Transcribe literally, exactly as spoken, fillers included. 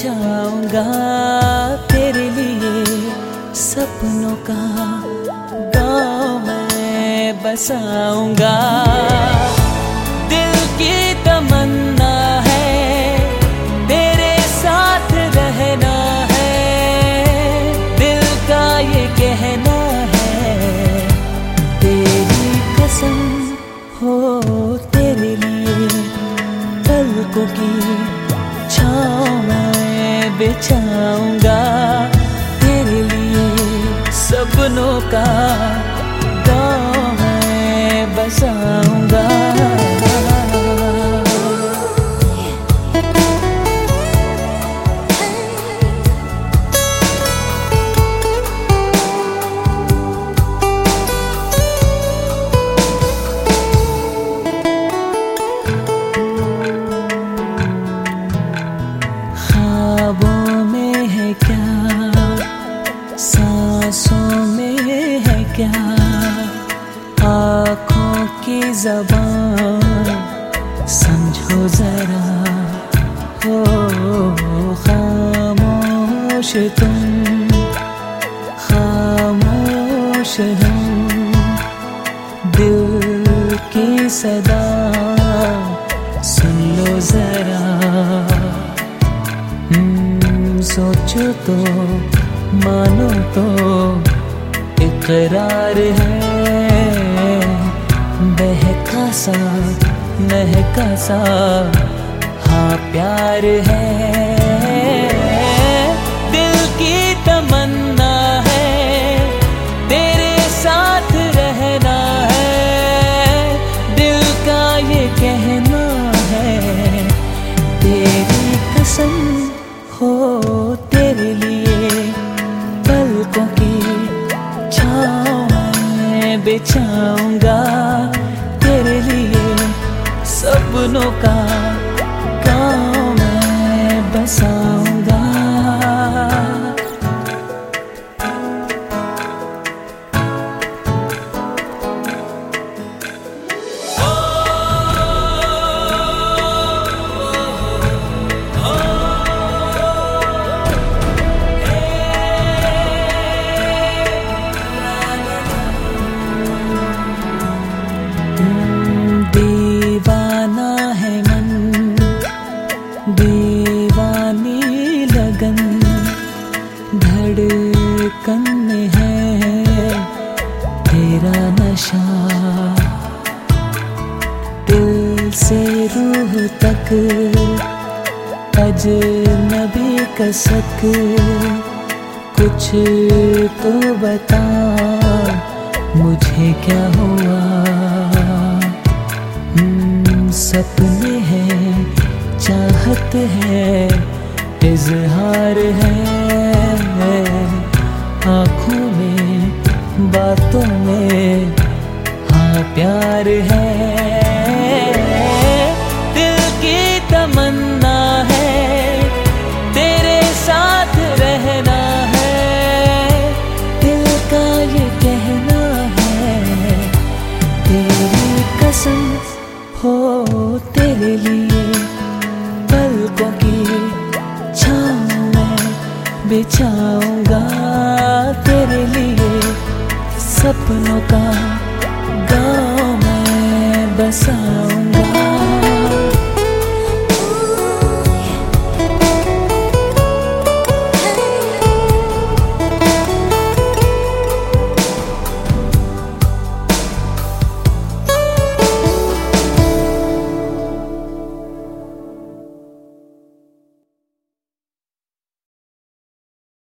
बिछाऊंगा तेरे लिए सपनों का गाँव मैं बसाऊंगा। दिल की तमन्ना है तेरे साथ रहना है, दिल का ये कहना है तेरी कसम हो तेरे लिए पलकों की छाँव मैं बिछाऊंगा तेरे लिए सपनों का गाँव मैं बसाऊंगा। ख्वाबों में है क्या, सांसों में है क्या, आँखों की ज़बान समझो जरा। हो खामोश तुम खामोश हम, दिल की सदा सुन लो जरा। सोचो तो मानो तो इकरार है, बहका सा महका सा हाँ प्यार है। दिल की तमन्ना है तेरे साथ रहना है, दिल का ये कहना है तेरी कसम हो तेरे लिए पलकों की छाँव मैं बिछाऊंगा तेरे लिए सपनों का गाँव मैं बसाऊंगा। दीवाना है मन दीवानी लगन, धड़कन में है तेरा नशा। दिल से रूह तक अजनबी कसक, कुछ तो बता मुझे क्या हुआ। सपने हैं चाहत है इजहार है, आँखों में बातों में हाँ प्यार है। दिल की तमन्ना है तेरे साथ रहना है, दिल का ये कहना है तेरी कसम हो तेरे लिए पलकों की छाँव मैं बिछाऊंगा तेरे लिए सपनों का गाँव मैं बसाऊंगा।